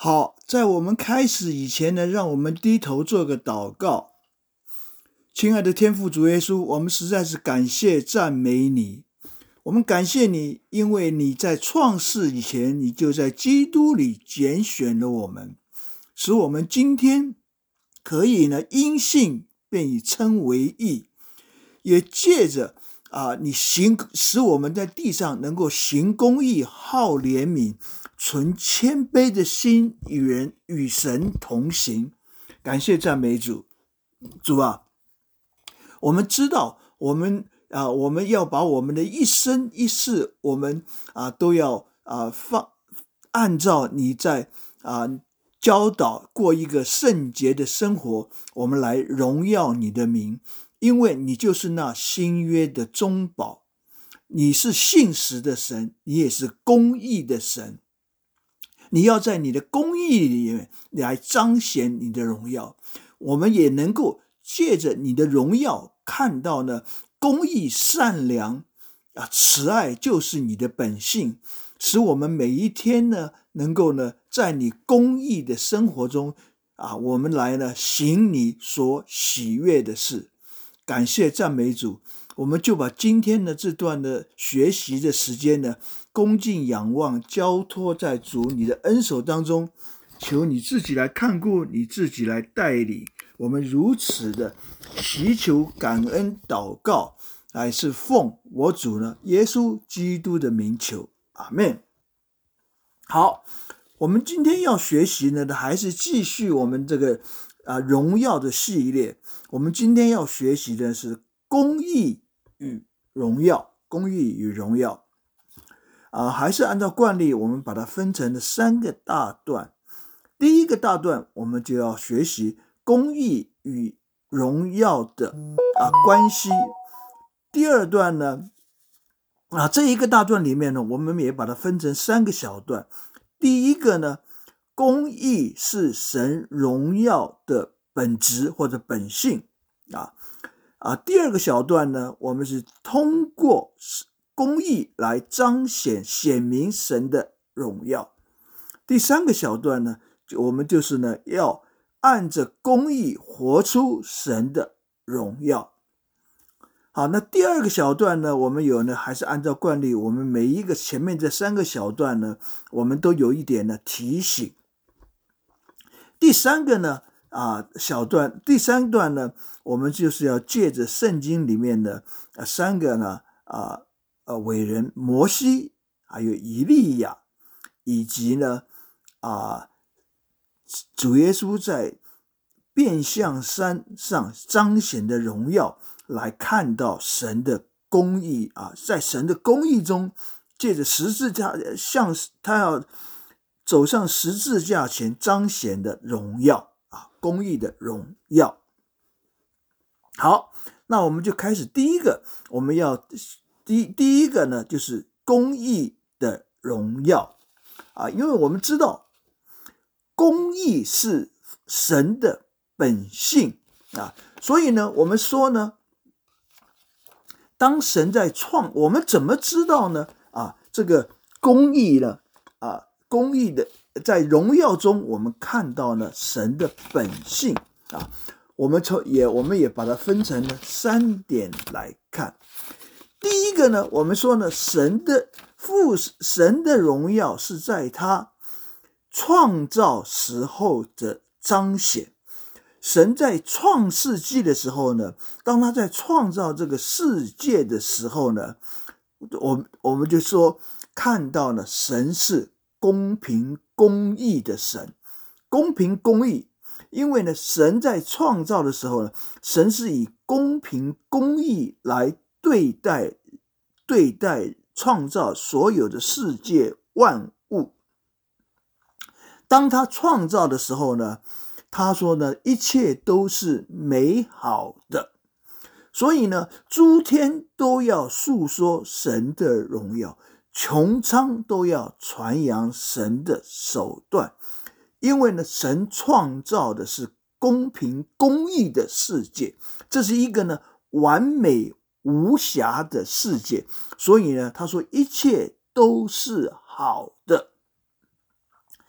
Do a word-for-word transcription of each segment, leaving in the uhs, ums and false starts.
好，在我们开始以前呢，让我们低头做个祷告。亲爱的天父主耶稣，我们实在是感谢赞美你。我们感谢你，因为你在创世以前，你就在基督里拣选了我们，使我们今天可以呢因信便以称为义，也借着啊，你行使我们在地上能够行公义、好怜悯、存谦卑的心，与人与神同行。感谢赞美主，主啊，我们知道我们啊，我们要把我们的一生一世，我们啊都要啊放按照你在啊教导过一个圣洁的生活，我们来荣耀你的名。因为你就是那新约的中保，你是信实的神，你也是公义的神。你要在你的公义里面来彰显你的荣耀，我们也能够借着你的荣耀看到呢，公义、善良啊，慈爱就是你的本性，使我们每一天呢，能够呢，在你公义的生活中啊，我们来呢行你所喜悦的事。感谢赞美主，我们就把今天的这段的学习的时间呢，恭敬仰望，交托在主你的恩手当中，求你自己来看顾，你自己来带领我们，如此的祈求、感恩、祷告，乃是奉我主呢耶稣基督的名求，阿们。好，我们今天要学习呢，还是继续我们这个啊荣耀的系列。我们今天要学习的是公义与荣耀，公义与荣耀啊，还是按照惯例，我们把它分成了三个大段。第一个大段，我们就要学习公义与荣耀的啊关系。第二段呢，啊这一个大段里面呢，我们也把它分成三个小段。第一个呢，公义是神荣耀的本质或者本性啊啊。第二个小段呢，我们是通过公义来彰显显明神的荣耀。第三个小段呢，我们就是呢要按着公义活出神的荣耀。好，那第二个小段呢，我们有呢还是按照惯例，我们每一个前面这三个小段呢，我们都有一点呢提醒。第三个呢啊小段，第三段呢，我们就是要借着圣经里面的啊三个呢啊呃伟人摩西，还有以利亚，以及呢啊主耶稣在变相山上彰显的荣耀，来看到神的公义啊，在神的公义中，借着十字架，像他要走上十字架前彰显的荣耀啊，公义的荣耀。好，那我们就开始第一个，我们要第第一个呢，就是公义的荣耀啊，因为我们知道公义是神的本性啊，所以呢，我们说呢，当神在创，我们怎么知道呢？啊，这个公义呢，啊，公义的在荣耀中，我们看到呢神的本性啊。我们从也我们也把它分成了三点来看。第一个呢，我们说呢，神的父神的荣耀是在他创造时候的彰显。神在创世纪的时候呢，当他在创造这个世界的时候呢，我我们就说看到了神是公平公义的神，公平公义，因为呢，神在创造的时候呢，神是以公平公义来对待对待创造所有的世界万物。当他创造的时候呢，他说呢，一切都是美好的，所以呢，诸天都要述说神的荣耀，穹苍都要传扬神的手段，因为呢，神创造的是公平公义的世界，这是一个呢完美无瑕的世界，所以呢，他说一切都是好的，并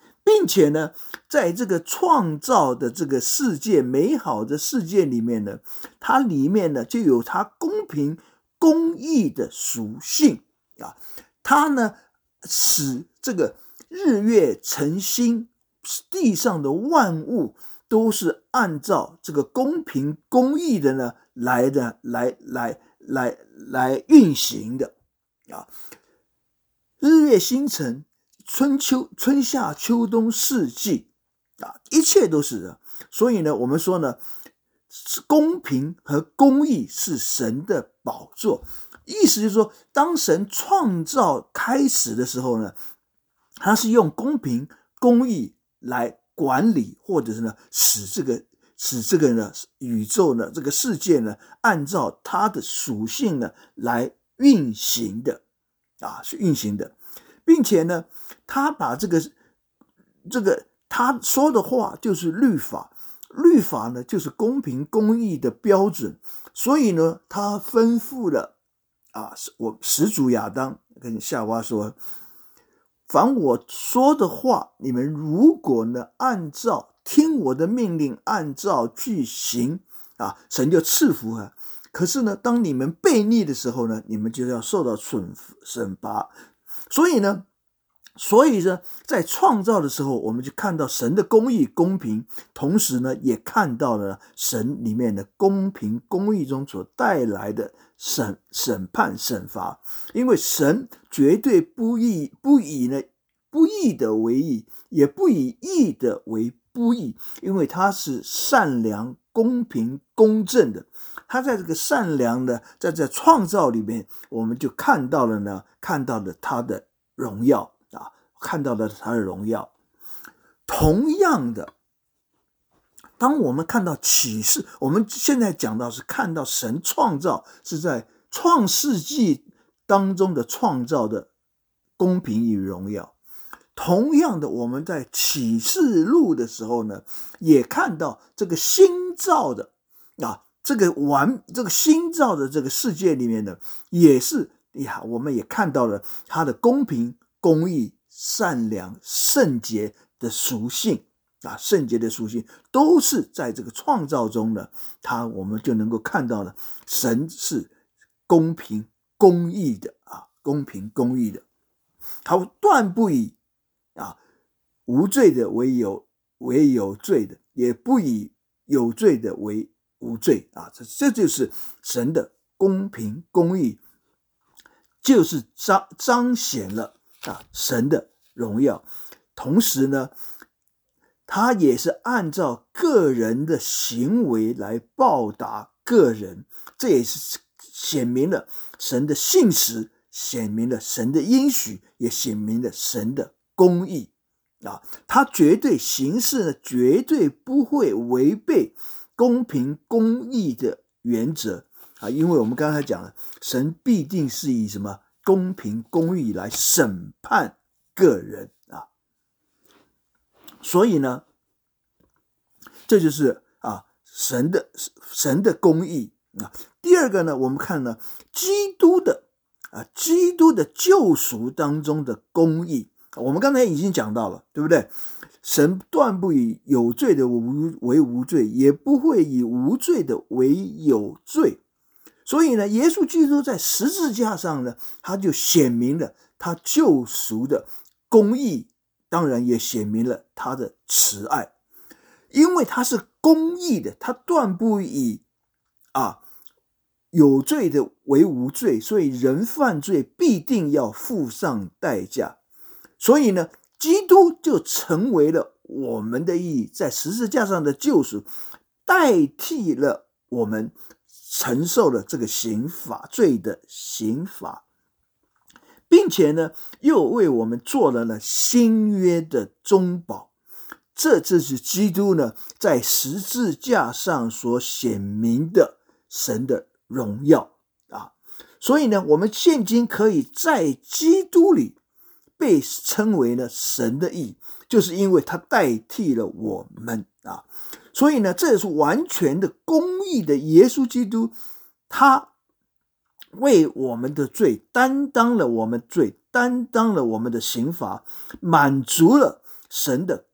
并且呢，在这个创造的这个世界美好的世界里面呢，它里面呢就有它公平公义的属性啊，它呢使这个日月辰星地上的万物都是按照这个公平公义的呢来的来来来来运行的啊，日月星辰。春秋、春夏秋冬四季啊，一切都是的。所以呢，我们说呢，公平和公义是神的宝座。意思就是说，当神创造开始的时候呢，他是用公平、公义来管理，或者是呢，使这个使这个呢宇宙呢这个世界呢，按照它的属性呢来运行的啊，是运行的。并且呢，他把这个这个他说的话就是律法，律法呢就是公平公义的标准。所以呢，他吩咐了啊，我始祖亚当跟夏娃说，凡我说的话，你们如果呢按照听我的命令，按照去行啊，神就赐福啊。可是呢，当你们悖逆的时候呢，你们就要受到惩惩罚。所以呢，所以呢，在创造的时候，我们就看到神的公义、公平，同时呢，也看到了神里面的公平、公义中所带来的审审判、审罚。因为神绝对不以不以呢不义的为义，也不以义的为不义，因为他是善良、公平、公正的。他在这个善良的，在这创造里面，我们就看到了呢，看到了他的荣耀啊，看到了他的荣耀。同样的，当我们看到启示，我们现在讲到是看到神创造是在创世纪当中的创造的公平与荣耀。同样的，我们在启示录的时候呢，也看到这个新造的啊。这个完这个新造的这个世界里面呢，也是呀，我们也看到了它的公平、公义、善良、圣洁的属性啊，圣洁的属性都是在这个创造中呢，它我们就能够看到了神是公平、公义的啊，公平、公义的，他断不以啊无罪的为有为有罪的，也不以有罪的为无罪啊，这这就是神的公平公义，就是彰彰显了啊神的荣耀。同时呢，他也是按照个人的行为来报答个人，这也是显明了神的信实，显明了神的应许，也显明了神的公义啊。他绝对行事呢，绝对不会违背公平公义的原则啊，因为我们刚才讲了，神必定是以什么公平公义来审判个人啊，所以呢，这就是啊神的神的公义啊。第二个呢，我们看呢，基督的啊基督的救赎当中的公义，我们刚才已经讲到了，对不对？神断不以有罪的为无罪，也不会以无罪的为有罪。所以呢，耶稣基督在十字架上呢，他就显明了他救赎的公义，当然也显明了他的慈爱。因为他是公义的，他断不以啊有罪的为无罪，所以人犯罪必定要付上代价。所以呢，基督就成为了我们的义，在十字架上的救赎，代替了我们承受了这个刑罚罪的刑罚，并且呢，又为我们做了呢新约的中保。这就是基督呢在十字架上所显明的神的荣耀啊。所以呢，我们现今可以在基督里被称为呢神的义，就是因为他代替了我们啊。所以呢，这也是完全的公义的耶稣基督，他为我们的罪担当了我们罪，担当了我们的刑罚，满足了神的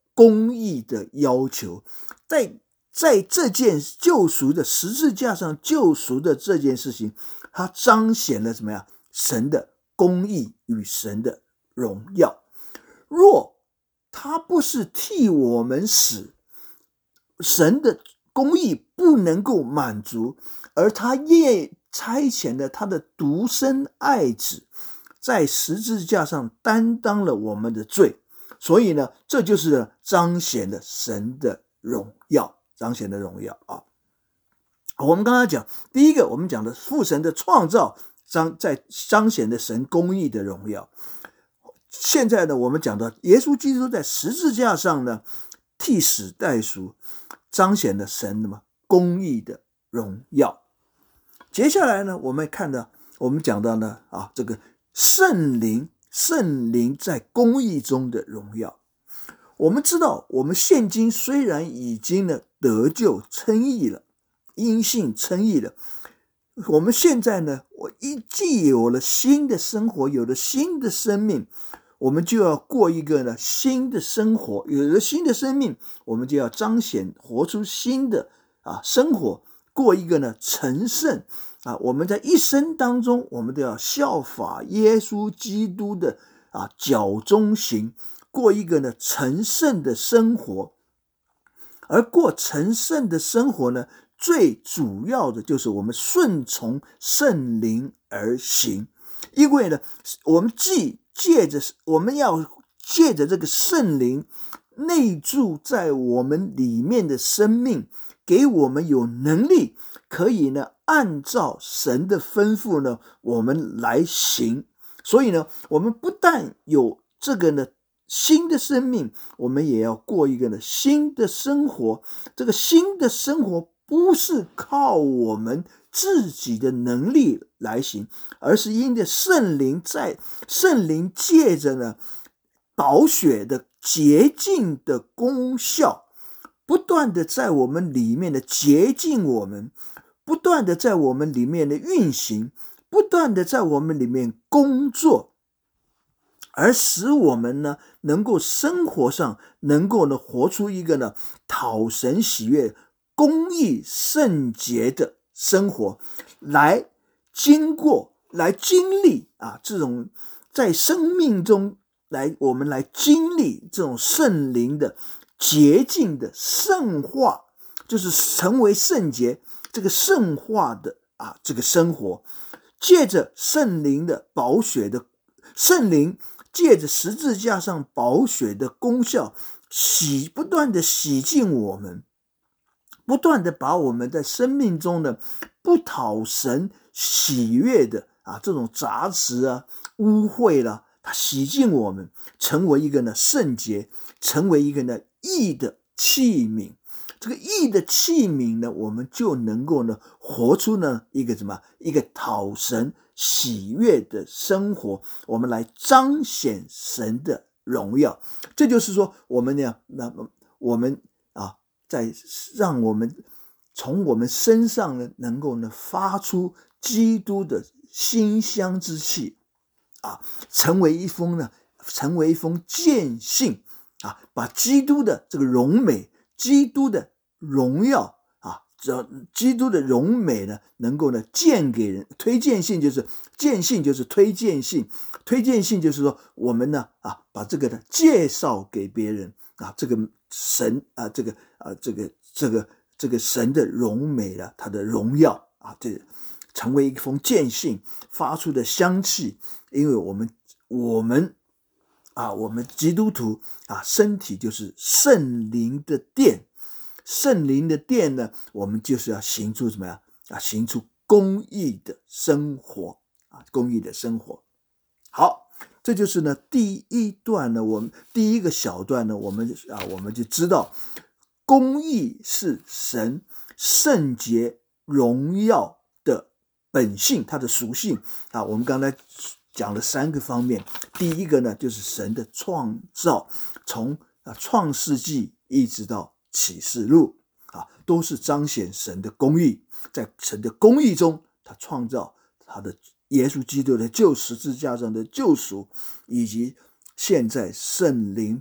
公义的要求，在在这件救赎的十字架上救赎的这件事情，它彰显了什么呀？神的公义与神的荣耀。若他不是替我们死，神的公义不能够满足，而他也差遣了他的独生爱子在十字架上担当了我们的罪，所以呢，这就是彰显了神的荣耀，彰显的荣耀啊。我们刚刚讲第一个，我们讲的父神的创造彰在彰显了神公义的荣耀。现在呢，我们讲到耶稣基督在十字架上呢替死代赎，彰显了神什么公义的荣耀。接下来呢，我们看到我们讲到呢啊这个圣灵圣灵在公义中的荣耀。我们知道，我们现今虽然已经呢得救称义了，因信称义了，我们现在呢，我一既有了新的生活，有了新的生命，我们就要过一个呢新的生活。有了新的生命，我们就要彰显活出新的啊生活，过一个呢成圣啊。我们在一生当中，我们都要效法耶稣基督的啊脚中行，过一个呢成圣的生活。而过成圣的生活呢，最主要的就是我们顺从圣灵而行。因为呢，我们既借着我们要借着这个圣灵内住在我们里面的生命，给我们有能力可以呢按照神的吩咐呢我们来行。所以呢，我们不但有这个呢新的生命，我们也要过一个呢新的生活。这个新的生活不是靠我们自己的能力来行，而是因着圣灵在圣灵借着呢宝血的洁净的功效，不断的在我们里面的洁净我们，不断的在我们里面的运行，不断的在我们里面工作，而使我们呢能够生活上能够呢活出一个呢讨神喜悦、公义圣洁的生活，来经过来经历啊这种在生命中来我们来经历这种圣灵的洁净的圣化，就是成为圣洁这个圣化的啊这个生活。借着圣灵的宝血的圣灵借着十字架上宝血的功效，洗不断的洗净我们，不断的把我们在生命中的不讨神喜悦的啊这种杂质啊污秽啦，它洗净我们，成为一个呢圣洁，成为一个呢义的器皿。这个义的器皿呢，我们就能够呢活出呢一个什么一个讨神喜悦的生活，我们来彰显神的荣耀。这就是说，我们呢，那我们啊，在让我们从我们身上呢，能够呢发出基督的馨香之气啊，成为一封呢，成为一封见信啊，把基督的这个荣美，基督的荣耀啊，这基督的荣美呢，能够呢荐给人。推荐信就是荐信，就是推荐信。推荐信就是说，我们呢啊，把这个呢介绍给别人啊，这个神啊，这个啊，这个这个这个神的荣美了，他的荣耀啊，这成为一封荐信发出的香气。因为我们我们啊，我们基督徒啊，身体就是圣灵的殿。圣灵的殿呢，我们就是要行出什么呀？啊，行出公义的生活啊，公义的生活。好，这就是呢第一段呢，我们第一个小段呢，我们啊我们就知道，公义是神圣洁荣耀的本性，它的属性啊。我们刚才讲了三个方面，第一个呢就是神的创造，从啊创世纪一直到启示录啊，都是彰显神的公义。在神的公义中，他创造他的耶稣基督的救十字架上的救赎，以及现在圣灵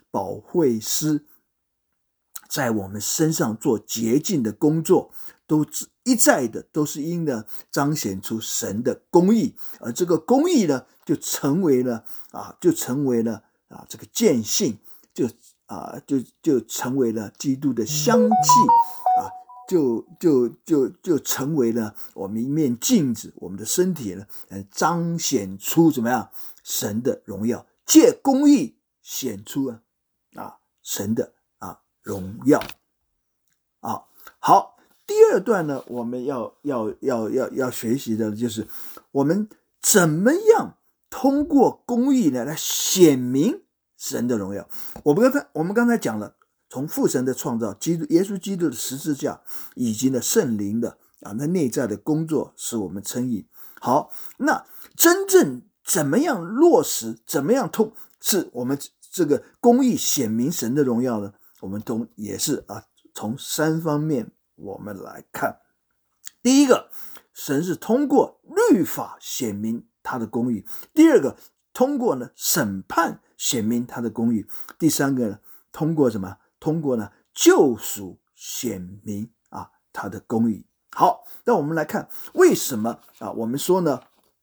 保惠师，在我们身上做洁净的工作，都一再的都是因了彰显出神的公义，而这个公义呢，就成为了啊，就成为了啊这个见信，就啊就就成为了基督的香气啊，就就就就成为了我们一面镜子，我们的身体呢，彰显出怎么样神的荣耀，借公义显出啊啊神的啊荣耀啊。好。第二段呢，我们要要要要要学习的就是我们怎么样通过公义呢来显明神的荣耀。我们刚才我们刚才讲了，从父神的创造，基督耶稣基督的十字架，以及呢圣灵的啊那内在的工作，使我们称义。好，那真正怎么样落实，怎么样通，是我们这个公义显明神的荣耀呢？我们都也是啊，从三方面。我们来看，第一个，神是通过律法显明他的公义；第二个，通过呢审判显明他的公义；第三个呢，通过什么？通过呢救赎显明啊他的公义。好，那我们来看为什么啊？我们说呢，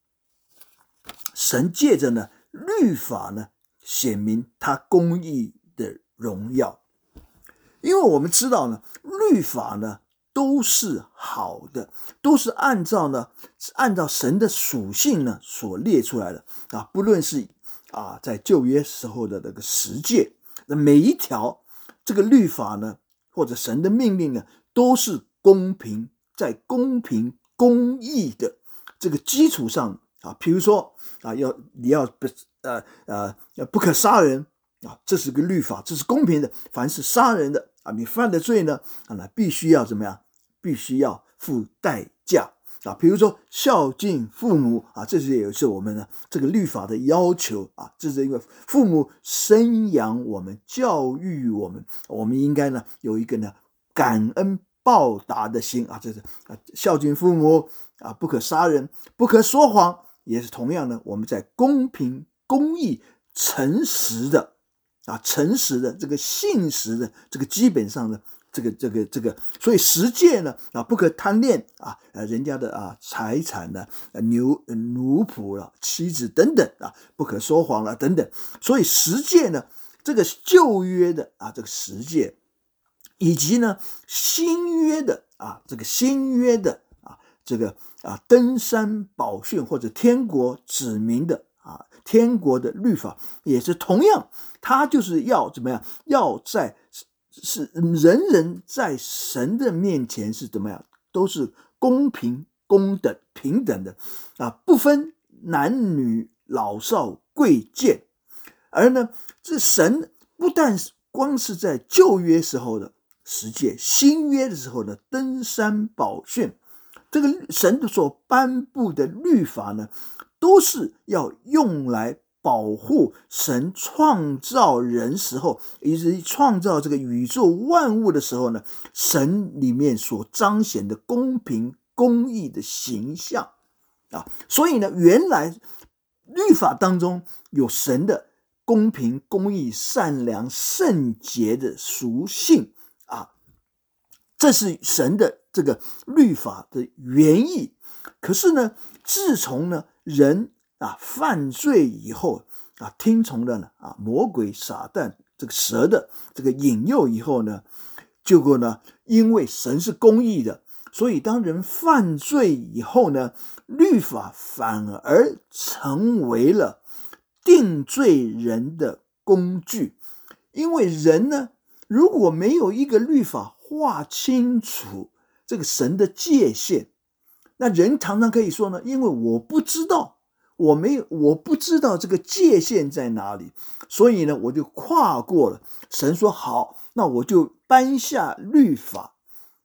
神借着呢律法呢显明他公义的荣耀，因为我们知道呢，律法呢。都是好的，都是按照呢，按照神的属性呢所列出来的啊。不论是啊在旧约时候的那个十诫，那每一条这个律法呢，或者神的命令呢，都是公平，在公平公义的这个基础上啊。比如说啊，要你要不呃呃不可杀人啊，这是个律法，这是公平的。凡是杀人的啊，你犯的罪呢啊，那必须要怎么样？必须要付代价啊，比如说孝敬父母啊，这是也是我们呢这个律法的要求啊，这是因为父母生养我们、教育我们，我们应该呢有一个呢感恩报答的心啊，这是啊孝敬父母啊，不可杀人，不可说谎，也是同样呢，我们在公平、公义、诚实的啊、诚实的这个信实的这个基本上呢。这个这个这个，所以十诫呢啊，不可贪恋啊，呃，人家的啊财产呢，牛奴仆了、妻子等等啊，不可说谎了等等。所以十诫呢，这个旧约的啊这个十诫，以及呢新约的啊这个新约的啊这个啊登山宝训或者天国指明的啊天国的律法，也是同样，它就是要怎么样，要在。是人人在神的面前是怎么样，都是公平、公等、平等的啊，不分男女、老少、贵贱。而呢，这神不但光是在旧约时候的十诫，新约的时候的登山宝训，这个神所颁布的律法呢，都是要用来保护神创造人时候，以及创造这个宇宙万物的时候呢，神里面所彰显的公平公义的形象啊。所以呢，原来律法当中有神的公平公义善良圣洁的属性啊，这是神的这个律法的原意。可是呢，自从呢人啊，犯罪以后啊，听从了呢啊魔鬼撒旦这个蛇的这个引诱以后呢，结果呢，因为神是公义的，所以当人犯罪以后呢，律法反而成为了定罪人的工具。因为人呢，如果没有一个律法划清楚这个神的界限，那人常常可以说呢，因为我不知道。我没有，我不知道这个界限在哪里，所以呢，我就跨过了。神说好，那我就颁下律法，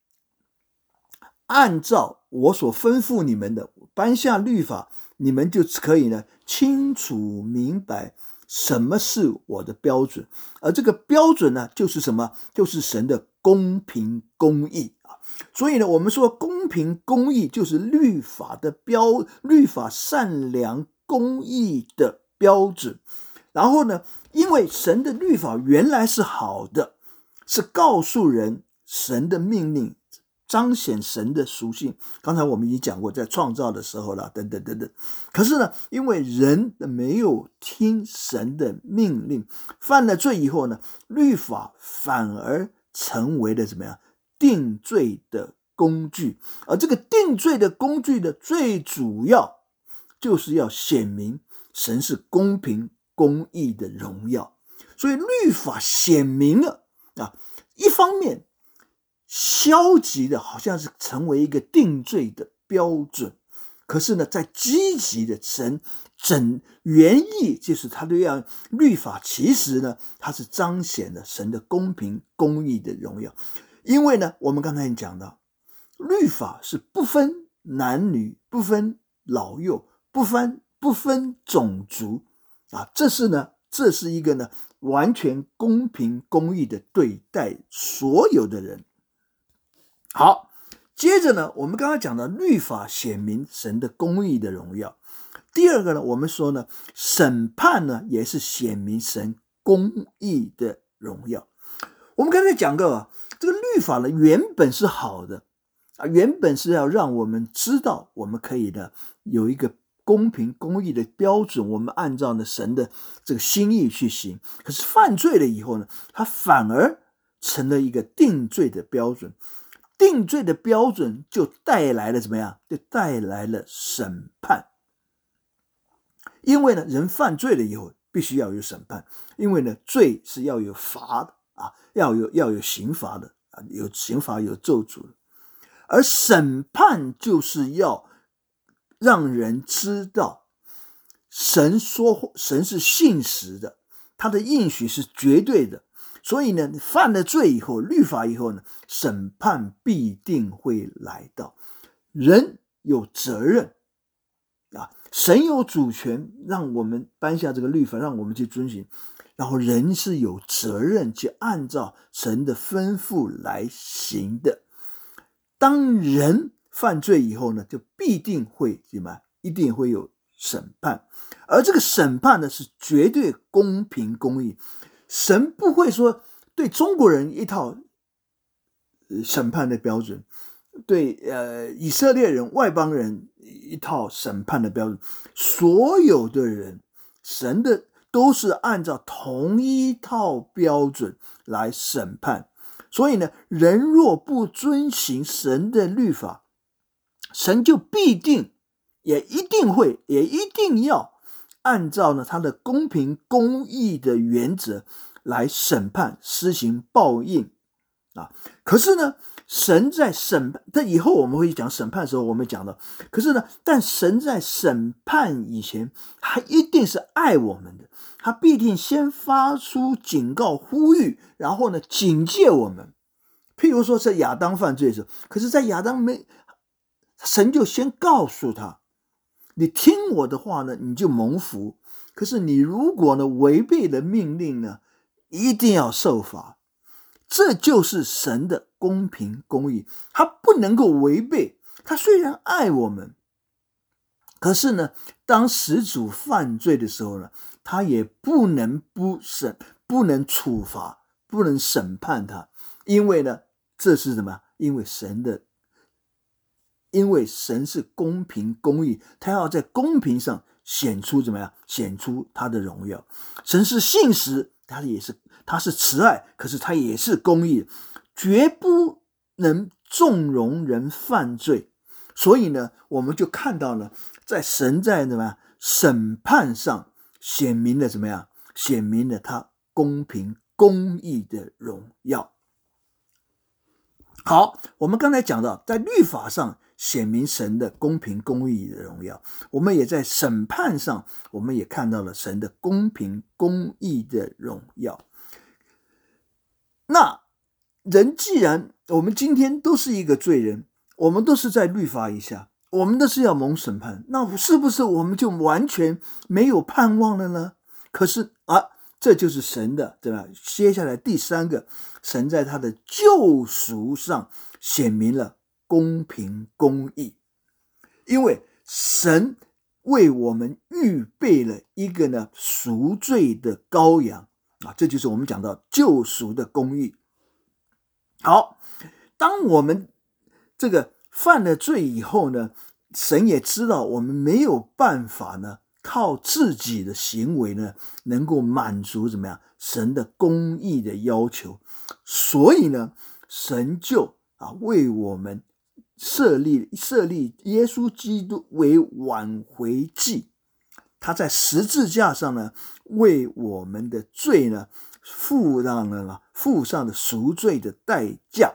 按照我所吩咐你们的，颁下律法，你们就可以呢清楚明白什么是我的标准。而这个标准呢，就是什么？就是神的公平公义。所以呢，我们说公平公义就是律法的标，律法善良公义的标准。然后呢， 因为神的律法原来是好的，是告诉人神的命令，彰显神的属性。刚才我们已经讲过，在创造的时候了，等等等等。可是呢，因为人没有听神的命令，犯了罪以后呢，律法反而成为了怎么样？定罪的工具。而这个定罪的工具的最主要，就是要显明神是公平公义的荣耀。所以律法显明了啊，一方面消极的好像是成为一个定罪的标准，可是呢，在积极的神整原意就是他对要律法，其实呢，它是彰显了神的公平公义的荣耀。因为呢，我们刚才已经讲到，律法是不分男女，不分老幼，不分不分种族啊，这是呢，这是一个呢完全公平公义的对待所有的人。好，接着呢，我们刚刚讲到律法显明神的公义的荣耀。第二个呢，我们说呢，审判呢也是显明神公义的荣耀。我们刚才讲过啊，这个律法呢原本是好的啊，原本是要让我们知道我们可以呢有一个公平公义的标准，我们按照呢神的这个心意去行。可是犯罪了以后呢，它反而成了一个定罪的标准。定罪的标准就带来了怎么样？就带来了审判。因为呢，人犯罪了以后，必须要有审判。因为呢，罪是要有罚的啊，要有要有刑罚的啊，有刑罚有咒诅的。而审判就是要让人知道，神说神是信实的，他的应许是绝对的。所以呢，犯了罪以后，律法以后呢，审判必定会来到。人有责任啊，神有主权，让我们颁下这个律法，让我们去遵行。然后人是有责任去按照神的吩咐来行的。当人犯罪以后呢，就必定会什么？一定会有审判。而这个审判呢，是绝对公平公义。神不会说对中国人一套审判的标准，对呃以色列人外邦人一套审判的标准。所有的人，神的都是按照同一套标准来审判。所以呢，人若不遵行神的律法，神就必定也一定会也一定要按照呢他的公平公义的原则来审判施行报应啊。可是呢，神在审判，但以后我们会讲审判的时候我们讲到，可是呢，但神在审判以前，他一定是爱我们的，他必定先发出警告呼吁，然后呢警戒我们。譬如说在亚当犯罪的时候，可是在亚当没神就先告诉他，你听我的话呢，你就蒙福。可是你如果呢违背了命令呢，一定要受罚。这就是神的公平公义，他不能够违背。他虽然爱我们，可是呢，当始祖犯罪的时候呢，他也不能不审，不能处罚，不能审判他。因为呢，这是什么？因为神的因为神是公平公义，他要在公平上显出怎么样？显出他的荣耀。神是信实，他也是他是慈爱，可是他也是公义，绝不能纵容人犯罪。所以呢，我们就看到了，在神在怎么样审判上显明了怎么样？显明了他公平公义的荣耀。好，我们刚才讲到，在律法上显明神的公平公义的荣耀，我们也在审判上，我们也看到了神的公平公义的荣耀。那人既然我们今天都是一个罪人，我们都是在律法以下，我们都是要蒙审判，那是不是我们就完全没有盼望了呢？可是啊，这就是神的，对吧？接下来第三个，神在他的救赎上显明了公平公义。因为神为我们预备了一个呢赎罪的羔羊啊，这就是我们讲到救赎的公义。好，当我们这个犯了罪以后呢，神也知道我们没有办法呢靠自己的行为呢能够满足怎么样神的公义的要求，所以呢神就啊为我们设立设立耶稣基督为挽回祭，他在十字架上呢为我们的罪呢付上了付上了赎罪的代价。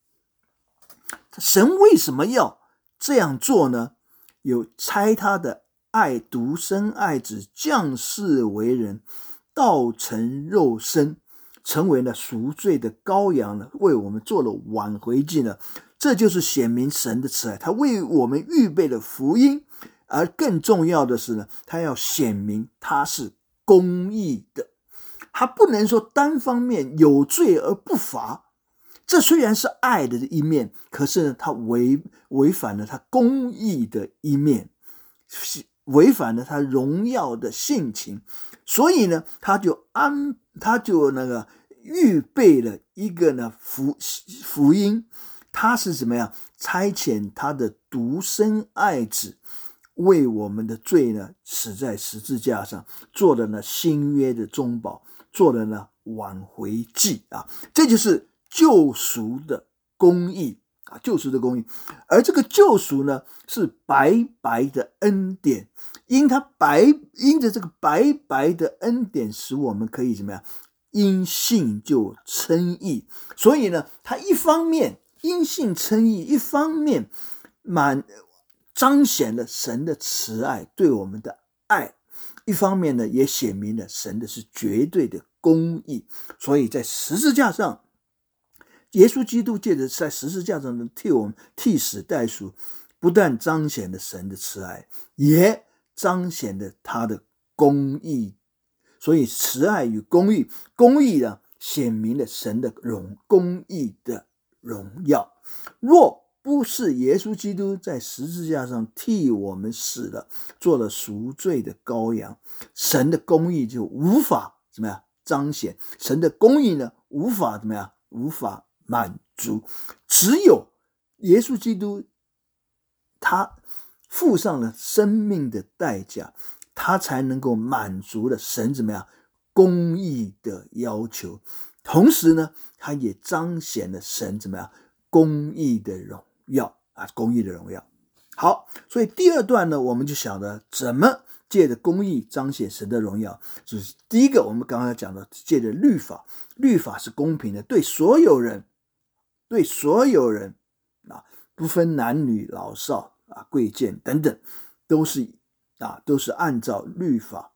神为什么要这样做呢？有差他的爱独生爱子降世为人，道成肉身，成为了赎罪的羔羊呢，为我们做了挽回祭呢。这就是显明神的慈爱，他为我们预备了福音，而更重要的是呢，他要显明他是公义的，他不能说单方面有罪而不罚。这虽然是爱的一面，可是呢，他违违反了他公义的一面，违反了他荣耀的性情，所以呢，他就安他就那个预备了一个呢福福音，他是怎么样差遣他的独生爱子为我们的罪呢死在十字架上，做了呢新约的中保，做了呢挽回祭啊，这就是救赎的公义啊，救赎的公义。而这个救赎呢是白白的恩典，因他白因着这个白白的恩典，使我们可以怎么样因信就称义。所以呢他一方面因信称义，一方面满彰显了神的慈爱对我们的爱，一方面呢也显明了神的是绝对的公义。所以在十字架上，耶稣基督借着在十字架上替我们替死代赎，不但彰显了神的慈爱，也彰显了他的公义。所以慈爱与公义，公义呢显明了神的荣公义的荣耀。若不是耶稣基督在十字架上替我们死了，做了赎罪的羔羊，神的公义就无法怎么样彰显，神的公义呢无法怎么样无法满足。只有耶稣基督他付上了生命的代价，他才能够满足了神怎么样公义的要求，同时呢他也彰显了神怎么样公义的荣耀啊，公义的荣耀。好，所以第二段呢我们就晓得怎么借着公义彰显神的荣耀。就是第一个我们刚刚讲的，借着律法，律法是公平的，对所有人对所有人啊，不分男女老少啊贵贱等等，都是啊都是按照律法。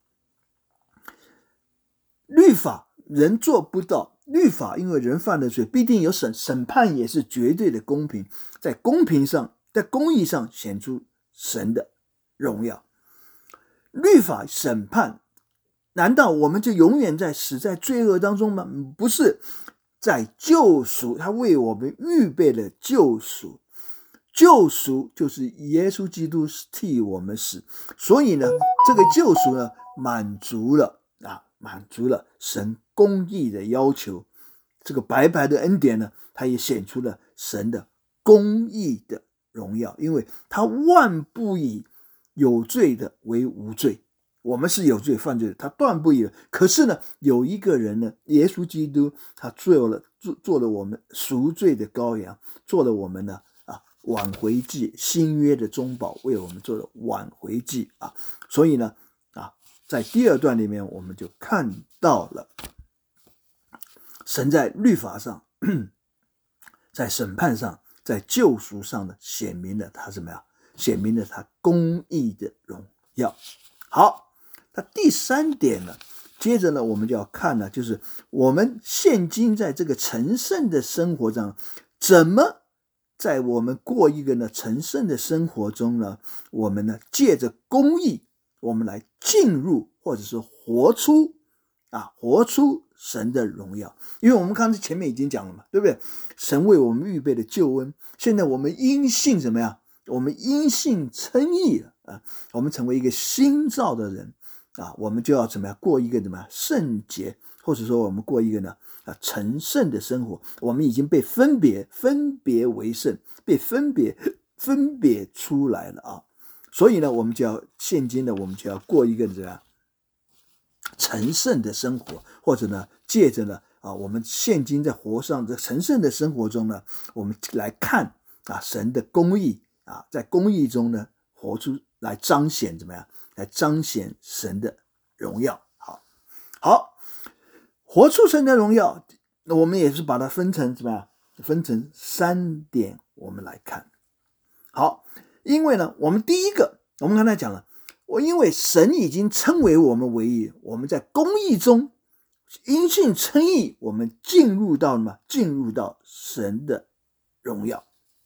律法人做不到，律法因为人犯了罪必定有审审判，也是绝对的公平，在公平上在公义上显出神的荣耀。律法审判，难道我们就永远在死在罪恶当中吗？不是，在救赎，他为我们预备了救赎。救赎就是耶稣基督替我们死，所以呢这个救赎呢满足了啊满足了神公义的要求。这个白白的恩典呢，它也显出了神的公义的荣耀，因为他万不以有罪的为无罪。我们是有罪犯罪的，他断不以。可是呢有一个人呢，耶稣基督，他做了做做了我们赎罪的羔羊，做了我们呢啊挽回祭，新约的中保，为我们做了挽回祭啊。所以呢啊在第二段里面我们就看到了神在律法上，在审判上，在救赎上呢显明了他怎么样显明了他公义的荣耀。好，那第三点呢，接着呢我们就要看呢，就是我们现今在这个成圣的生活上，怎么在我们过一个呢成圣的生活中呢，我们呢借着公义，我们来进入或者是活出啊活出神的荣耀。因为我们刚才前面已经讲了嘛，对不对？神为我们预备的救恩，现在我们因信怎么样？我们因信称义了啊，我们成为一个新造的人啊，我们就要怎么样过一个怎么样圣洁，或者说我们过一个呢啊成圣的生活。我们已经被分别分别为圣，被分别分别出来了啊。所以呢，我们就要现今呢，我们就要过一个怎样成圣的生活，或者呢，借着呢啊，我们现今在活上这成圣的生活中呢，我们来看啊神的公义啊，在公义中呢活出来，彰显怎么样？来彰显神的荣耀。好，好，活出神的荣耀，那我们也是把它分成怎么样？分成三点，我们来看。好，因为呢，我们第一个，我们刚才讲了，我因为神已经称为我们为义，我们在公义中因信称义，我们进入到什么？进入到神的荣耀。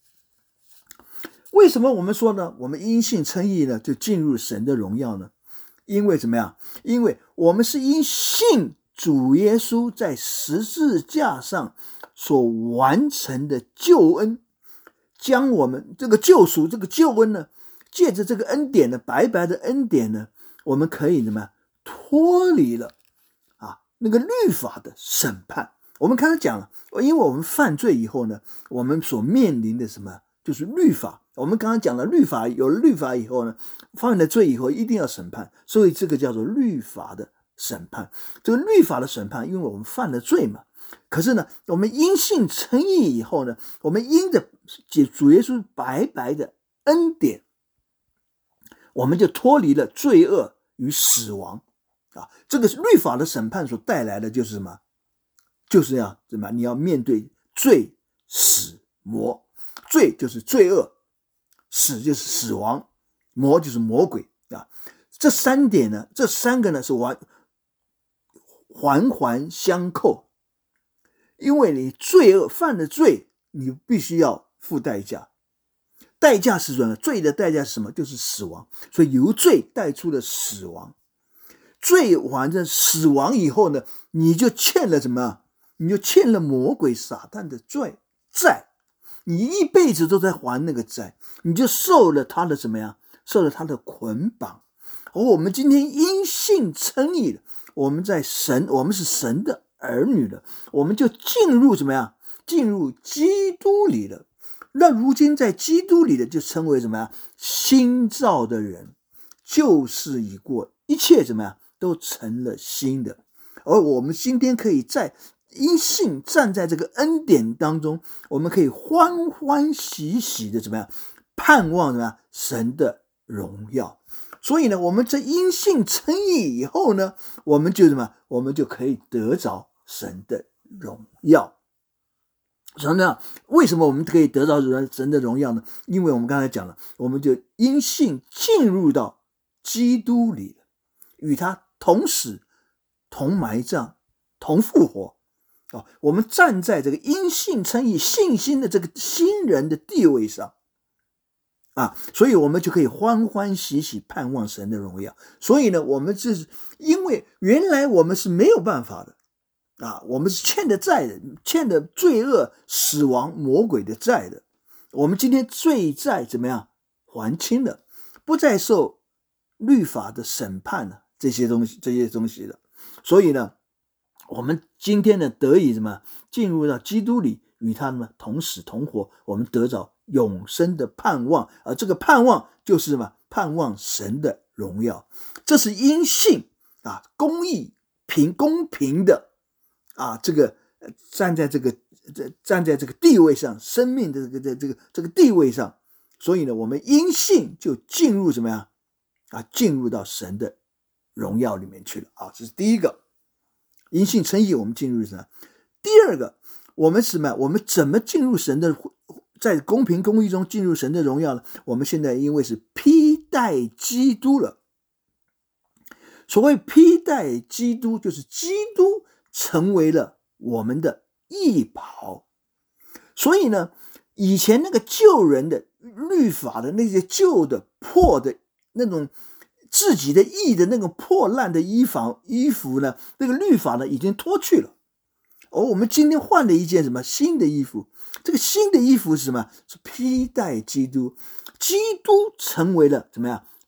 为什么我们说呢？我们因信称义呢，就进入神的荣耀呢？因为怎么样？因为我们是因信主耶稣在十字架上所完成的救恩，将我们这个救赎，这个救恩呢，借着这个恩典呢，白白的恩典呢，我们可以怎么样脱离了啊那个律法的审判。我们刚才讲了，因为我们犯罪以后呢，我们所面临的什么？就是律法。我们刚刚讲了律法，有了律法以后呢，犯了罪以后一定要审判，所以这个叫做律法的审判。这个律法的审判，因为我们犯了罪嘛。可是呢，我们因信称义以后呢，我们因着主耶稣白白的恩典，我们就脱离了罪恶与死亡啊！这个律法的审判所带来的就是什么？就是要什么？你要面对罪、死、魔。罪就是罪恶，死就是死亡，魔就是魔鬼啊！这三点呢，这三个呢是环环环相扣。因为你罪恶犯了罪，你必须要付代价。代价是什么？罪的代价是什么？就是死亡。所以由罪带出了死亡。罪完了死亡以后呢，你就欠了什么？你就欠了魔鬼撒旦的罪债。你一辈子都在还那个债，你就受了他的怎么样？受了他的捆绑。而我们今天因信称义了，我们在神，我们是神的儿女了，我们就进入怎么样？进入基督里了。那如今在基督里的就称为什么样？新造的人，旧事已过，一切怎么样？都成了新的。而我们今天可以在因信站在这个恩典当中，我们可以欢欢喜喜的怎么样？盼望怎么样？神的荣耀。所以呢，我们这因信称义以后呢，我们就什么？我们就可以得着神的荣耀。什么样？为什么我们可以得到神的荣耀呢？因为我们刚才讲了，我们就因信进入到基督里了，与他同死、同埋葬、同复活。哦，我们站在这个因信称义信心的这个新人的地位上啊，所以我们就可以欢欢喜喜盼望神的荣耀。所以呢，我们是因为原来我们是没有办法的啊，我们是欠的债的，欠的罪恶、死亡、魔鬼的债的。我们今天罪债怎么样还清了，不再受律法的审判了，这些东西这些东西了。所以呢，我们今天呢得以什么进入到基督里，与他们同死同活，我们得着永生的盼望。而这个盼望就是什么？盼望神的荣耀。这是因信啊，公义平公平的啊，这个站在这个站在这个地位上，生命的这个这个这个地位上。所以呢，我们因信就进入什么呀？啊，进入到神的荣耀里面去了啊，这是第一个。因信称义，我们进入什么？第二个，我们什么？我们怎么进入神的，在公平公义中进入神的荣耀呢？我们现在因为是披戴基督了。所谓披戴基督，就是基督成为了我们的义袍。所以呢，以前那个旧人的律法的那些旧的破的那种自己的义的那种破烂的衣服衣服呢，那个律法呢已经脱去了。而我们今天换了一件什么新的衣服？这个新的衣服是什么？是披戴基督。基督成为了怎么样？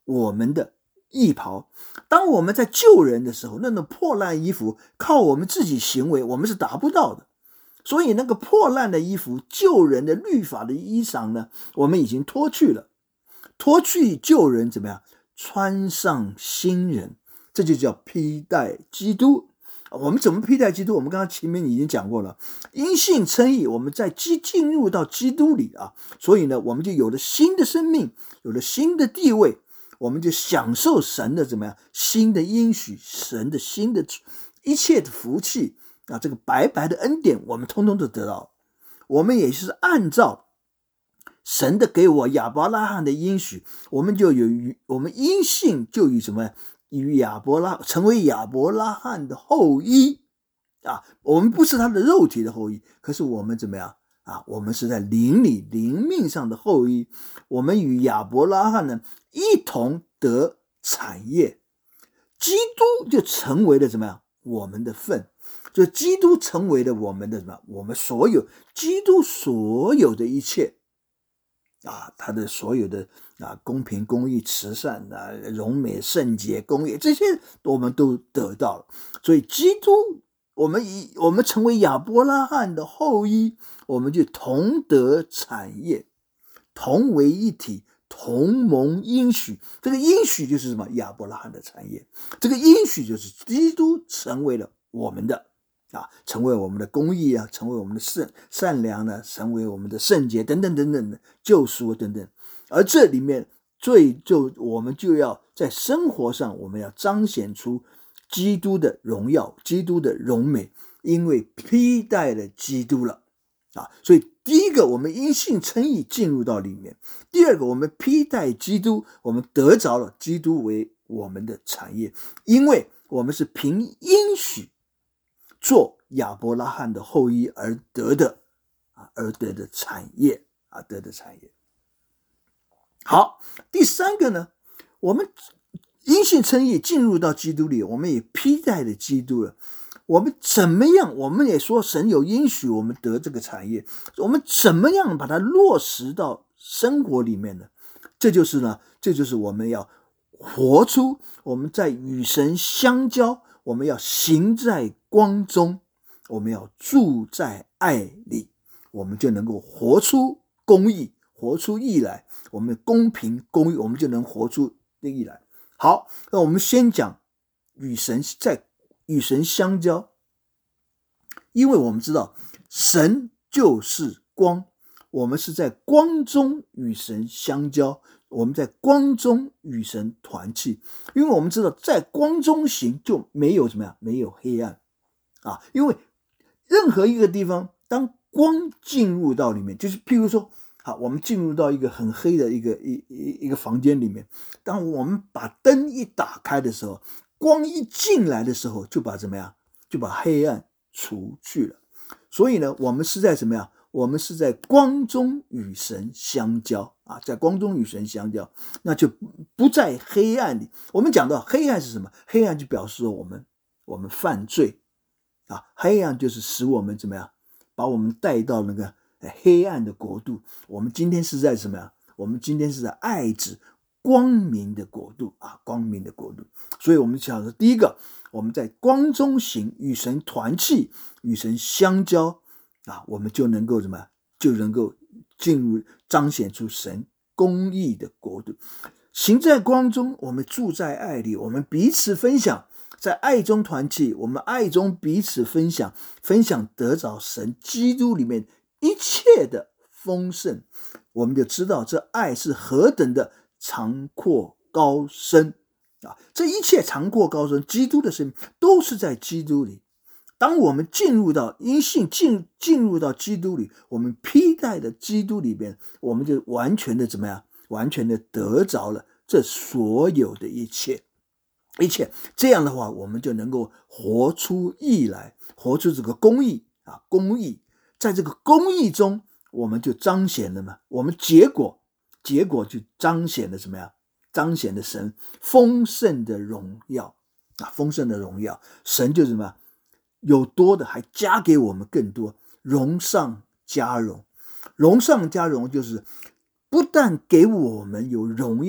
我们的义袍。当我们在救人的时候，那种破烂衣服靠我们自己行为我们是达不到的，所以那个破烂的衣服，救人的律法的衣裳呢，我们已经脱去了，脱去救人怎么样？穿上新人，这就叫披戴基督。我们怎么披戴基督？我们刚刚前面已经讲过了，因信称义，我们在基进入到基督里啊，所以呢，我们就有了新的生命，有了新的地位，我们就享受神的怎么样？新的应许，神的新的一切的福气啊，这个白白的恩典，我们通通都得到。我们也是按照神的给我亚伯拉罕的应许，我们就有我们因信就与什么？与亚伯拉成为亚伯拉罕的后裔啊！我们不是他的肉体的后裔，可是我们怎么样啊？我们是在灵里灵命上的后裔，我们与亚伯拉罕呢一同得产业，基督就成为了怎么样？我们的份，就基督成为了我们的什么？我们所有基督所有的一切。啊，他的所有的啊公平、公义、慈善啊、荣美、圣洁、公义，这些我们都得到了。所以基督，我们以我们成为亚伯拉罕的后裔，我们就同得产业，同为一体，同蒙应许。这个应许就是什么？亚伯拉罕的产业。这个应许就是基督成为了我们的。啊，成为我们的公义啊，成为我们的善善良呢，成为我们的圣洁等等等等的救赎等等。而这里面最就我们就要在生活上，我们要彰显出基督的荣耀，基督的荣美，因为披戴了基督了啊。所以第一个，我们因信称义进入到里面；第二个，我们披戴基督，我们得着了基督为我们的产业，因为我们是凭应许做亚伯拉罕的后裔而得的啊，而得的产业啊，得的产业。好，第三个呢，我们因信称义进入到基督里，我们也披戴了基督了。我们怎么样？我们也说神有应许我们得这个产业，我们怎么样把它落实到生活里面呢？这就是呢，这就是我们要活出我们在与神相交，我们要行在光中，我们要住在爱里，我们就能够活出公义，活出义来。我们公平公义，我们就能活出义来。好，那我们先讲与神在与神相交，因为我们知道神就是光，我们是在光中与神相交，我们在光中与神团契。因为我们知道在光中行就没有什么呀，没有黑暗啊。因为任何一个地方，当光进入到里面，就是譬如说好，我们进入到一个很黑的一个一一个房间里面，当我们把灯一打开的时候，光一进来的时候，就把怎么样，就把黑暗除去了。所以呢，我们是在什么样？我们是在光中与神相交啊，在光中与神相交，那就不在黑暗里。我们讲到黑暗是什么？黑暗就表示我们我们犯罪啊，黑暗就是使我们怎么样，把我们带到那个黑暗的国度。我们今天是在什么呀？我们今天是在爱子光明的国度啊，光明的国度。所以我们讲的第一个，我们在光中行，与神团契，与神相交啊，我们就能够什么？就能够进入彰显出神公义的国度。行在光中，我们住在爱里，我们彼此分享，在爱中团契，我们爱中彼此分享，分享得着神基督里面一切的丰盛，我们就知道这爱是何等的长阔高深啊！这一切长阔高深，基督的生命都是在基督里。当我们进入到因信进进入到基督里，我们披戴的基督里边，我们就完全的怎么样？完全的得着了这所有的一切，一切。这样的话，我们就能够活出义来，活出这个公义啊，公义。在这个公义中，我们就彰显了嘛，我们结果结果就彰显了什么呀？彰显了神丰盛的荣耀啊，丰盛的荣耀。神就是什么？有多的还加给我们更多，荣上加荣。荣上加荣就是不但给我们有荣耀，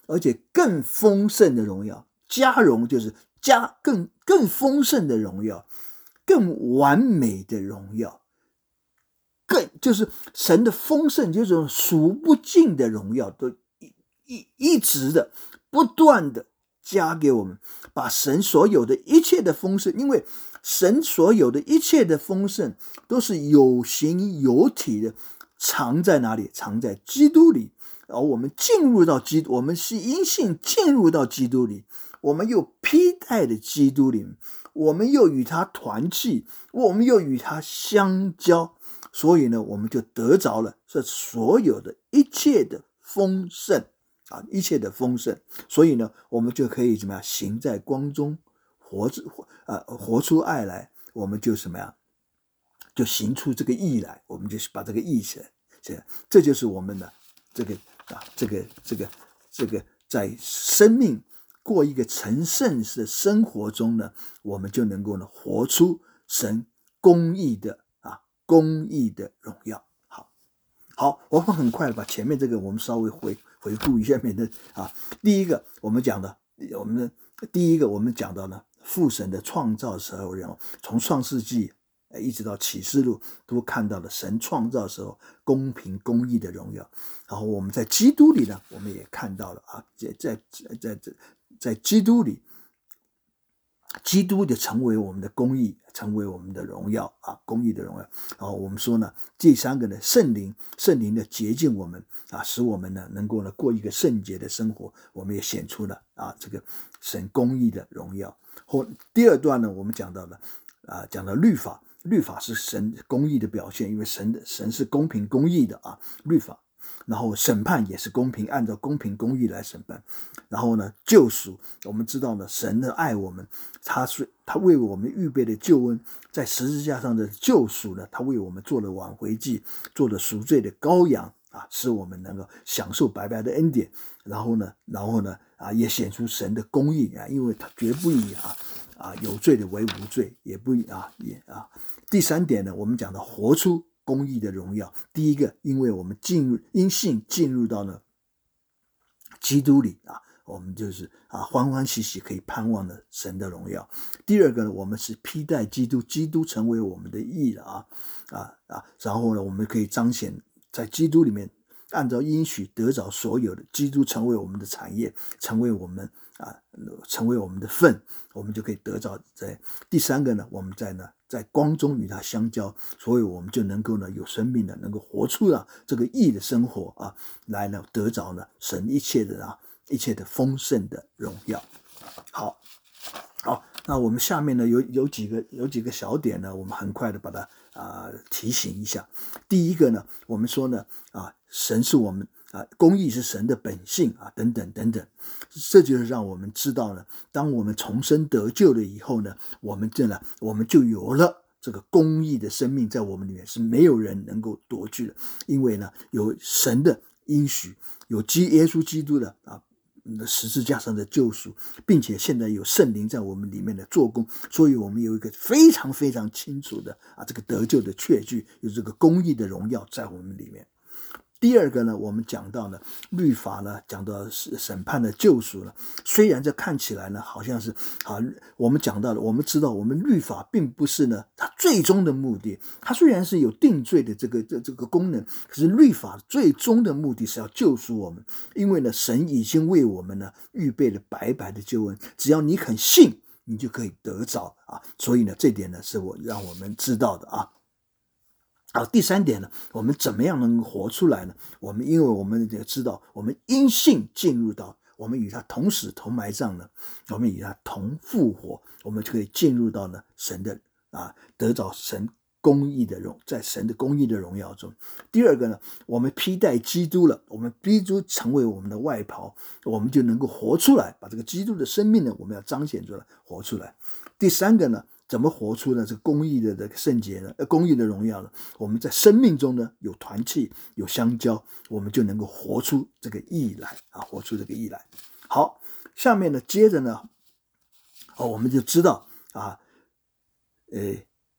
而且更丰盛的荣耀。加荣就是加更更丰盛的荣耀，更完美的荣耀，更就是神的丰盛，就是数不尽的荣耀，都一一一直的不断的加给我们，把神所有的一切的丰盛，因为神所有的一切的丰盛都是有形有体的，藏在哪里？藏在基督里。而我们进入到基督，我们是因信进入到基督里，我们又披戴的基督里，我们又与他团契，我们又与他相交，所以呢，我们就得着了这所有的一切的丰盛啊，一切的丰盛。所以呢，我们就可以怎么样？行在光中，活活啊，活出爱来，我们就什么样？就行出这个义来，我们就把这个义起来，这就是我们的这个啊，这个这个这个在生命过一个成圣的生活中呢，我们就能够呢活出神公义的啊公义的荣耀。好，好，我们很快把前面这个我们稍微回回顾一下面的啊。第一个我们讲的，我们的第一个我们讲到了父神的创造时候，然后从创世纪一直到启示录都看到了神创造的时候公平公义的荣耀。然后我们在基督里呢，我们也看到了啊，在在在在在基督里，基督就成为我们的公义，成为我们的荣耀啊，公义的荣耀。然后我们说呢，第三个呢，圣灵，圣灵的洁净我们啊，使我们呢能够呢过一个圣洁的生活，我们也显出了啊这个神公义的荣耀。后第二段呢，我们讲到了啊，讲到律法。律法是神公义的表现，因为神的神是公平公义的啊，律法。然后审判也是公平，按照公平公义来审判。然后呢，救赎，我们知道呢，神的爱我们，他是他为我们预备的救恩，在十字架上的救赎呢，他为我们做了挽回祭，做了赎罪的羔羊啊，使我们能够享受白白的恩典。然后呢，然后呢啊，也显出神的公义啊，因为他绝不以啊啊有罪的为无罪，也不以啊也啊。第三点呢，我们讲到活出公义的荣耀。第一个，因为我们进入因信进入到了基督里啊，我们就是啊欢欢喜喜可以盼望的神的荣耀。第二个呢，我们是披戴基督，基督成为我们的义了啊啊啊，然后呢，我们可以彰显在基督里面按照应许得着所有的，基督成为我们的产业，成为我们啊成为我们的份，我们就可以得着。在第三个呢，我们在呢在光中与他相交，所以我们就能够呢有生命的，能够活出了这个义的生活啊，来呢得着呢神一切的啊一切的丰盛的荣耀。好，好，那我们下面呢有有几个有几个小点呢，我们很快的把它啊、呃、提醒一下。第一个呢，我们说呢啊，神是我们啊，公义是神的本性啊，等等等等，这就是让我们知道呢，当我们重生得救了以后呢，我们这呢，我们就有了这个公义的生命在我们里面，是没有人能够夺去的，因为呢，有神的应许，有基耶稣基督的啊十字架上的救赎，并且现在有圣灵在我们里面的做工，所以我们有一个非常非常清楚的啊这个得救的确据，有这个公义的荣耀在我们里面。第二个呢，我们讲到呢，律法呢，讲到审判的救赎呢，虽然这看起来呢，好像是啊，我们讲到了，我们知道我们律法并不是呢，它最终的目的，它虽然是有定罪的这个这这个功能，可是律法最终的目的是要救赎我们，因为呢，神已经为我们呢预备了白白的救恩，只要你肯信，你就可以得着啊，所以呢，这点呢是我让我们知道的啊。好，第三点呢，我们怎么样能够活出来呢？我们因为我们也知道，我们因信进入到，我们与他同死同埋葬呢，我们与他同复活，我们就可以进入到呢神的啊，得着神公义的荣，在神的公义的荣耀中。第二个呢，我们披戴基督了，我们基督成为我们的外袍，我们就能够活出来，把这个基督的生命呢，我们要彰显出来，活出来。第三个呢，怎么活出呢这个公义的这个圣洁呢？呃，公义的荣耀呢？我们在生命中呢有团契，有相交，我们就能够活出这个义来啊，活出这个义来。好，下面呢，接着呢，哦，我们就知道啊，呃，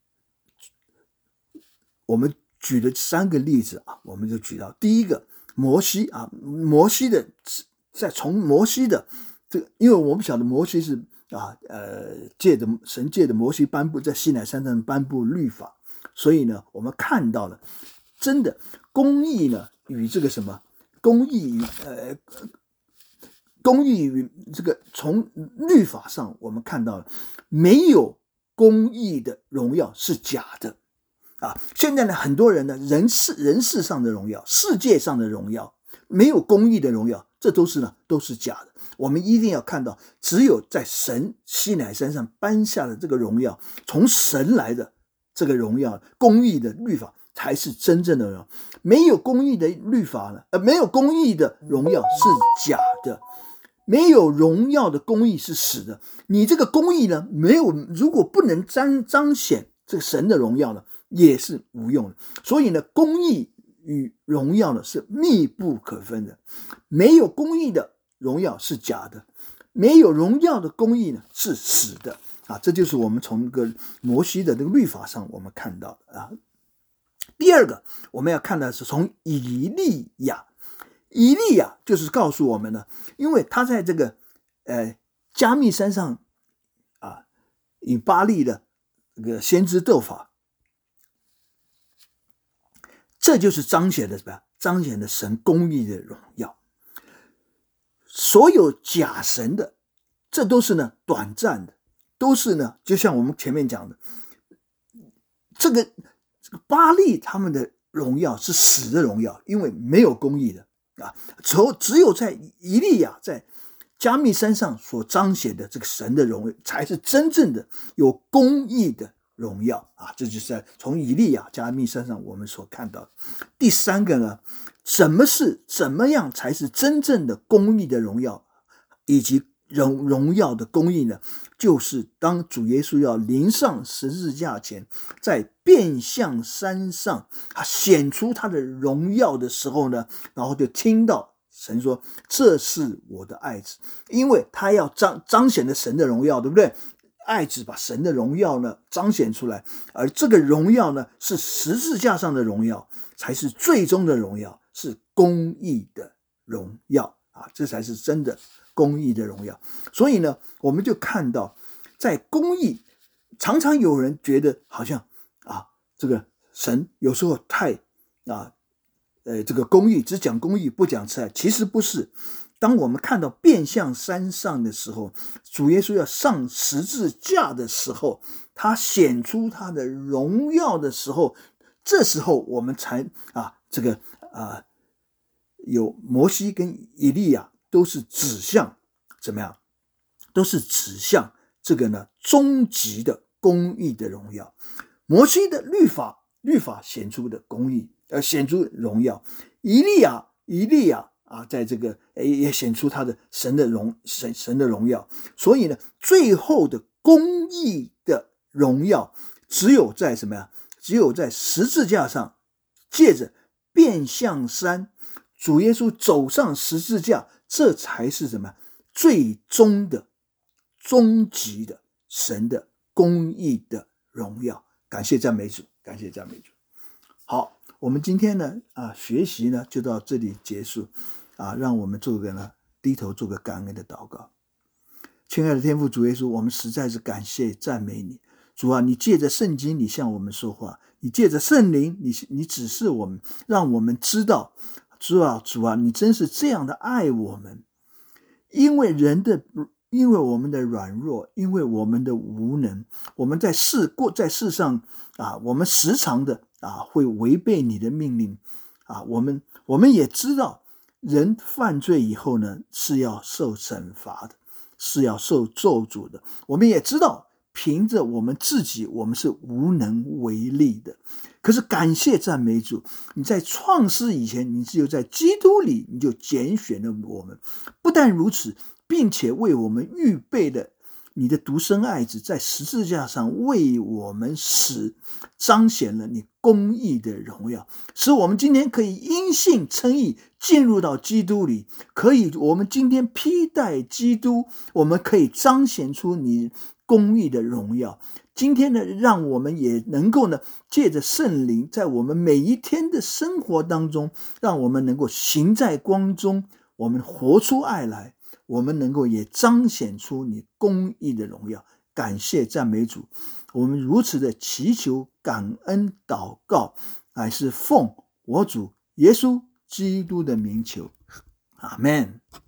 我们举了三个例子啊，我们就举到第一个摩西啊，摩西的在从摩西的这个，因为我们晓得摩西是啊呃借着神借的摩西颁布在西乃山上颁布律法，所以呢我们看到了真的公义呢与这个什么公义与呃公义与这个从律法上我们看到了没有公义的荣耀是假的啊！现在呢很多人呢人世人世上的荣耀，世界上的荣耀，没有公义的荣耀，这都是呢都是假的。我们一定要看到，只有在神西乃山上颁下的这个荣耀，从神来的这个荣耀，公义的律法才是真正的荣耀。没有公义的律法呢，呃，没有公义的荣耀是假的。没有荣耀的公义是死的。你这个公义呢，没有，如果不能彰彰显这个神的荣耀呢，也是无用的。所以呢，公义与荣耀呢是密不可分的。没有公义的荣耀是假的，没有荣耀的公义呢是死的啊！这就是我们从这个摩西的这个律法上我们看到的啊。第二个，我们要看的是从以利亚。以利亚就是告诉我们呢，因为他在这个呃加密山上啊，与巴力的这个先知斗法，这就是彰显的什么？彰显的神公义的荣耀。所有假神的，这都是呢短暂的，都是呢，就像我们前面讲的，这个这个巴力他们的荣耀是死的荣耀，因为没有公义的。啊，只有在以利亚在加密山上所彰显的这个神的荣耀，才是真正的有公义的荣耀啊！这就是在从以利亚加密山上我们所看到的。第三个呢，什么是怎么样才是真正的公义的荣耀，以及荣荣耀的公义呢？就是当主耶稣要临上十字架前，在变相山上他显出他的荣耀的时候呢，然后就听到神说：“这是我的爱子。”因为他要彰彰显的神的荣耀，对不对？爱子把神的荣耀呢彰显出来，而这个荣耀呢是十字架上的荣耀，才是最终的荣耀，是公义的荣耀啊！这才是真的公义的荣耀。所以呢，我们就看到，在公义，常常有人觉得好像啊，这个神有时候太啊，呃，这个公义只讲公义不讲慈爱，其实不是。当我们看到变相山上的时候，主耶稣要上十字架的时候，他显出他的荣耀的时候，这时候我们才啊，这个啊，有摩西跟以利亚都是指向怎么样？都是指向这个呢终极的公义的荣耀。摩西的律法，律法显出的公义，呃，显出荣耀。以利亚，以利亚啊，在这个也显出他的神的荣神神的荣耀。所以呢，最后的公义的荣耀，只有在什么呀？只有在十字架上，借着变相山，主耶稣走上十字架，这才是什么？最终的、终极的神的公义的荣耀。感谢赞美主，感谢赞美主。好，我们今天呢啊学习呢就到这里结束啊，让我们做个呢低头做个感恩的祷告。亲爱的天父主耶稣，我们实在是感谢赞美你。主啊，你借着圣经你向我们说话，你借着圣灵你你指示我们，让我们知道，主啊主啊，你真是这样的爱我们。因为人的因为我们的软弱，因为我们的无能，我们在世过在世上啊，我们时常的啊会违背你的命令啊，我们我们也知道人犯罪以后呢是要受惩罚的，是要受咒诅的。我们也知道凭着我们自己我们是无能为力的。可是感谢赞美主，你在创世以前，你只有在基督里你就拣选了我们。不但如此，并且为我们预备了你的独生爱子，在十字架上为我们死，彰显了你公义的荣耀，使我们今天可以因信称义，进入到基督里，可以我们今天披戴基督，我们可以彰显出你公义的荣耀。今天呢，让我们也能够呢，借着圣灵，在我们每一天的生活当中，让我们能够行在光中， 我们活出爱来，我们能够也彰显出你公义的荣耀。感谢赞美主，我们如此的祈求感恩祷告，乃是奉我主耶稣基督的名求，阿们。